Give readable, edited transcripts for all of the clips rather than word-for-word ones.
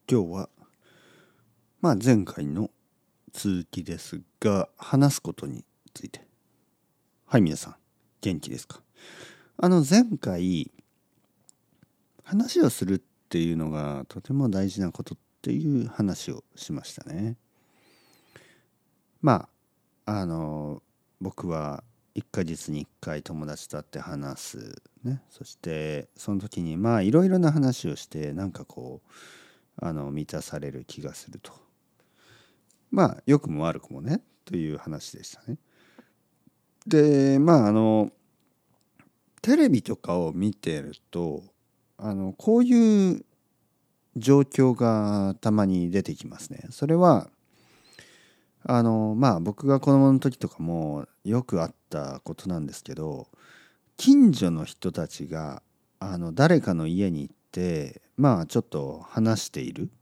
今日は前回の続きですが、話すことについて。はい、皆さん元気ですか？前回話をするっていうのがとても大事なことっていう話をしましたね。僕は1ヶ月に1回友達と会って話すね。そしてその時にいろいろな話をして満たされる気がすると。良くも悪くもねという話でしたね。でテレビとかを見てるとこういう状況がたまに出てきますね。それは僕が子供の時とかもよくあったことなんですけど、近所の人たちが誰かの家に行ってちょっと話している。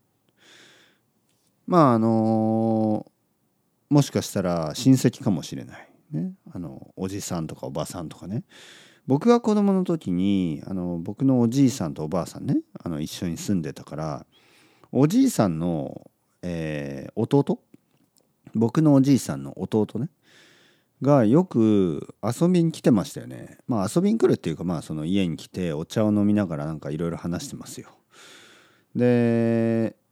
もしかしたら親戚かもしれないね。おじさんとかおばさんとかね。僕が子供の時に僕のおじいさんとおばあさんね、一緒に住んでたから、おじいさんの、弟、僕のおじいさんの弟ねがよく遊びに来てましたよね。遊びに来るっていうかその家に来てお茶を飲みながらいろいろ話してますよ。で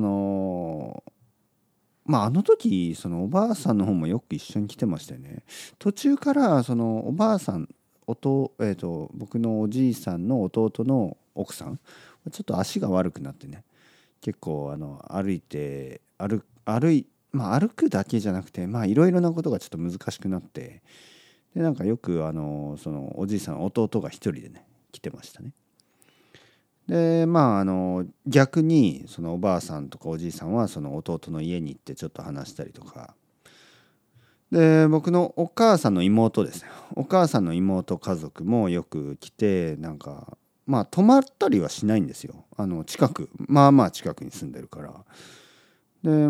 あの時そのおばあさんの方もよく一緒に来てましたよね。途中からそのおばあさん僕のおじいさんの弟の奥さんちょっと足が悪くなってね、結構歩くだけじゃなくていろいろなことがちょっと難しくなって、でよくそのおじいさん弟が一人でね来てましたね。で逆にそのおばあさんとかおじいさんはその弟の家に行ってちょっと話したりとかで、僕のお母さんの妹ですね、お母さんの妹家族もよく来て泊まったりはしないんですよ。近く近くに住んでるから。で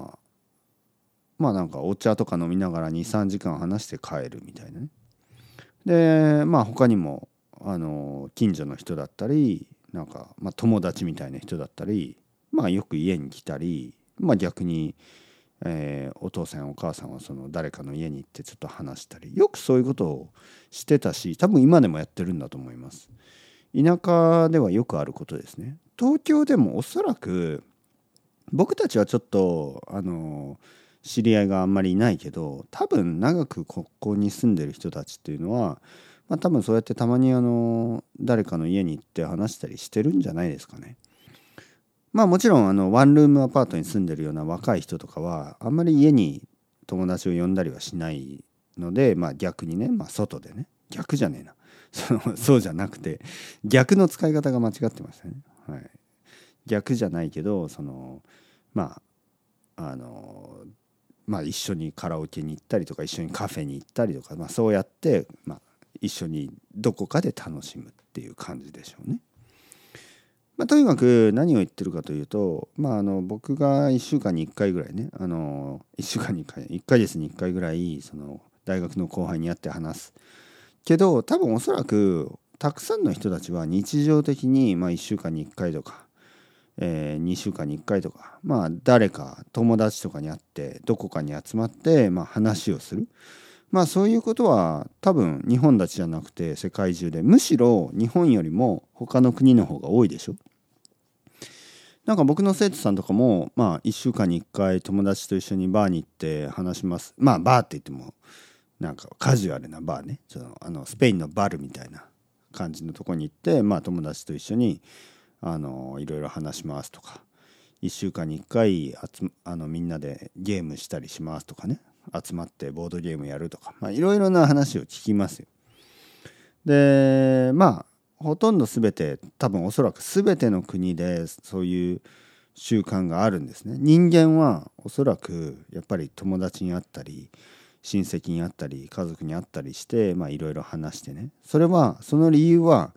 お茶とか飲みながら 2,3 時間話して帰るみたいなね。で他にも近所の人だったり友達みたいな人だったりよく家に来たり逆に、お父さんお母さんはその誰かの家に行ってちょっと話したり、よくそういうことをしてたし、多分今でもやってるんだと思います。田舎ではよくあることですね。東京でもおそらく僕たちはちょっと知り合いがあんまりいないけど、多分長くここに住んでる人たちっていうのは多分そうやってたまに誰かの家に行って話したりしてるんじゃないですかね。もちろんワンルームアパートに住んでるような若い人とかはあんまり家に友達を呼んだりはしないので、逆にね、外でね、逆じゃねえなそうじゃなくて逆の使い方が間違ってましたね。はい、逆じゃないけど一緒にカラオケに行ったりとか一緒にカフェに行ったりとか、そうやって一緒にどこかで楽しむっていう感じでしょうね。とにかく何を言ってるかというと、僕が1週間に1回ぐらいね、1週間に1回1ヶ月に1回ぐらいその大学の後輩に会って話すけど、多分おそらくたくさんの人たちは日常的に1週間に1回とか、2週間に1回とか誰か友達とかに会ってどこかに集まって話をする。そういうことは多分日本だけじゃなくて世界中で、むしろ日本よりも他の国の方が多いでしょ。僕の生徒さんとかも1週間に1回友達と一緒にバーに行って話します。バーって言ってもカジュアルなバーね、スペインのバルみたいな感じのとこに行って友達と一緒にいろいろ話しますとか、1週間に1回みんなでゲームしたりしますとかね、集まってボードゲームやるとかいろいろな話を聞きますよ。でほとんど全て、多分おそらく全ての国でそういう習慣があるんですね。人間はおそらくやっぱり友達に会ったり親戚に会ったり家族に会ったりしていろいろ話してね、その理由は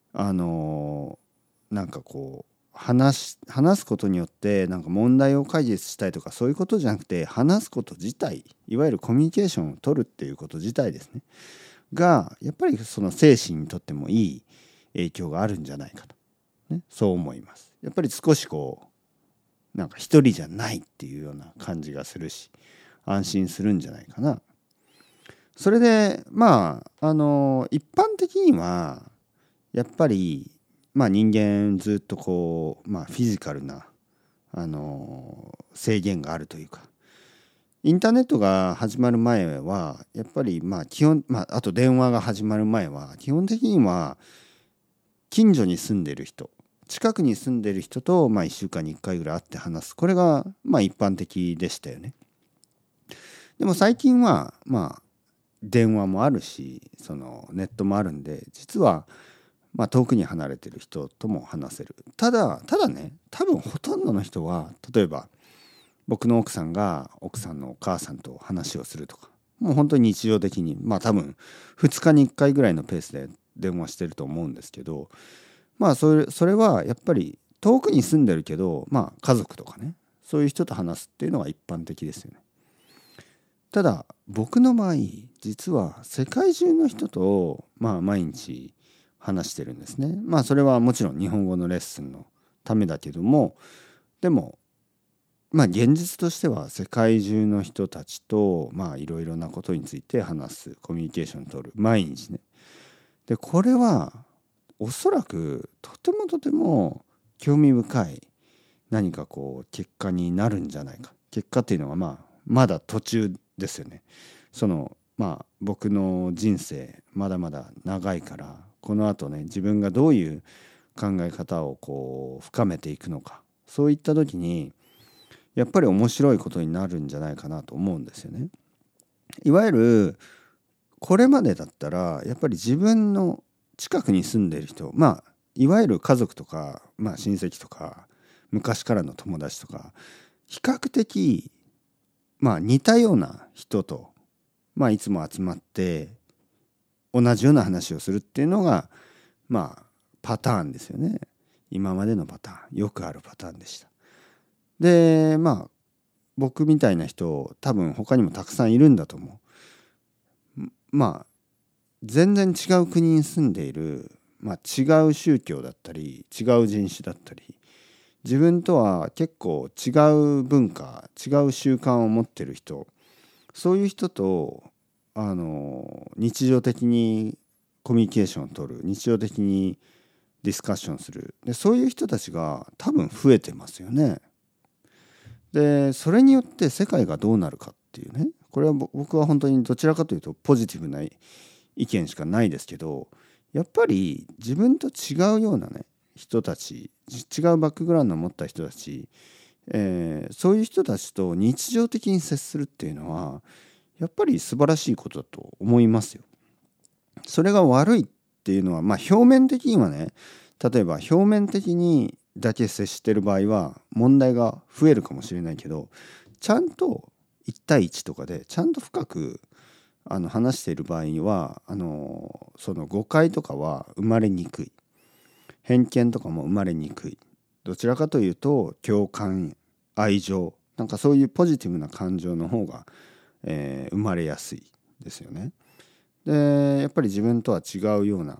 話すことによって問題を解決したいとかそういうことじゃなくて、話すこと自体、いわゆるコミュニケーションを取るっていうこと自体ですねが、やっぱりその精神にとってもいい影響があるんじゃないかと、ね、そう思います。やっぱり少しなんか一人じゃないっていうような感じがするし、安心するんじゃないかな。それで一般的にはやっぱり人間ずっとこうフィジカルな制限があるというか、インターネットが始まる前はやっぱり基本あと電話が始まる前は基本的には近所に住んでる人、近くに住んでる人と1週間に1回ぐらい会って話す、これが一般的でしたよね。でも最近は電話もあるし、そのネットもあるんで、実は遠くに離れてる人とも話せる。ただね、多分ほとんどの人は、例えば僕の奥さんが奥さんのお母さんと話をするとか、もう本当に日常的に多分2日に1回ぐらいのペースで電話してると思うんですけど、それはやっぱり遠くに住んでるけど、家族とかね、そういう人と話すっていうのが一般的ですよね。ただ僕の場合、実は世界中の人と毎日話してるんですね。それはもちろん日本語のレッスンのためだけども、でも現実としては世界中の人たちといろいろなことについて話す、コミュニケーションを取る、毎日ね。でこれはおそらくとても興味深い何かこう結果になるんじゃないか。結果っていうのはまだ途中ですよね。僕の人生まだまだ長いから、この後ね、自分がどういう考え方をこう深めていくのか、そういった時にやっぱり面白いことになるんじゃないかなと思うんですよね。いわゆるこれまでだったらやっぱり自分の近くに住んでいる人、いわゆる家族とか、親戚とか昔からの友達とか、比較的似たような人といつも集まって同じような話をするっていうのがパターンですよね。今までのパターン、よくあるパターンでした。で僕みたいな人多分他にもたくさんいるんだと思う。全然違う国に住んでいる、違う宗教だったり違う人種だったり、自分とは結構違う文化、違う習慣を持ってる人、そういう人と日常的にコミュニケーションを取る、日常的にディスカッションする、でそういう人たちが多分増えてますよね。でそれによって世界がどうなるかっていうね、これは僕は本当にどちらかというとポジティブな意見しかないですけど、やっぱり自分と違うようなね人たち、違うバックグラウンドを持った人たち、そういう人たちと日常的に接するっていうのはやっぱり素晴らしいことだと思いますよ。それが悪いっていうのは表面的にはね、例えば表面的にだけ接してる場合は問題が増えるかもしれないけど、ちゃんと1対1とかでちゃんと深く話している場合にはその誤解とかは生まれにくい、偏見とかも生まれにくい。どちらかというと共感、愛情、なんかそういうポジティブな感情の方が、生まれやすいですよね。でやっぱり自分とは違うような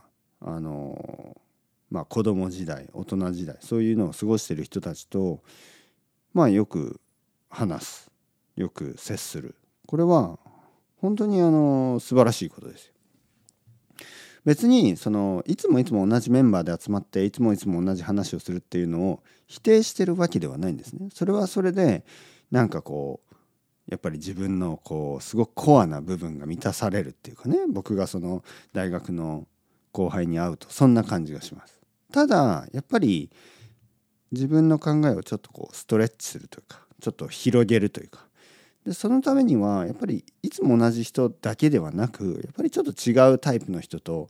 子供時代、大人時代、そういうのを過ごしている人たちとよく話す、よく接する、これは本当に素晴らしいことですよ。別にいつも同じメンバーで集まっていつも同じ話をするっていうのを否定してるわけではないんですね。それはそれでなんかこうやっぱり自分のこうすごくコアな部分が満たされるっていうかね、僕がその大学の後輩に会うとそんな感じがします。ただやっぱり自分の考えをちょっとこうストレッチするというか、ちょっと広げるというか、でそのためにはやっぱりいつも同じ人だけではなく、やっぱりちょっと違うタイプの人と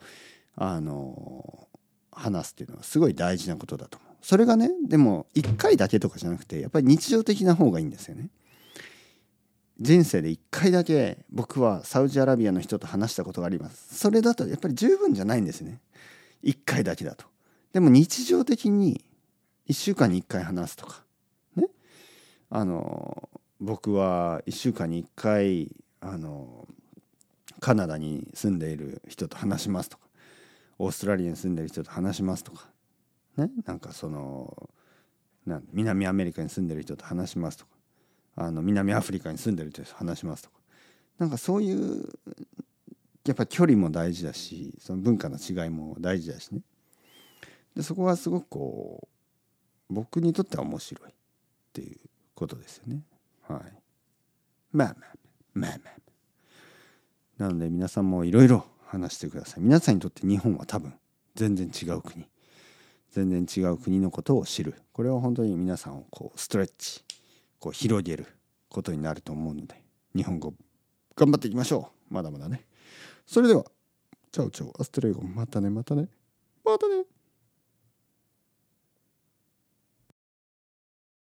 話すっていうのはすごい大事なことだと思う。それがね、でも1回だけとかじゃなくて、やっぱり日常的な方がいいんですよね。人生で1回だけ僕はサウジアラビアの人と話したことがあります。それだとやっぱり十分じゃないんですね。1回だけだと。でも日常的に1週間に1回話すとかね、僕は1週間に1回カナダに住んでいる人と話しますとか、オーストラリアに住んでいる人と話しますとかね、なんか南アメリカに住んでる人と話しますとか、南アフリカに住んでる人と話しますとか、なんかそういうやっぱ距離も大事だし、その文化の違いも大事だしね。でそこはすごくこう僕にとっては面白いっていうことですよね。はい。まあなので皆さんもいろいろ話してください。皆さんにとって日本は多分全然違う国のことを知る、これは本当に皆さんをこうストレッチ、こう広げることになると思うので、日本語頑張っていきましょう。まだまだね。それではチャオチャオアストレイゴ、またね。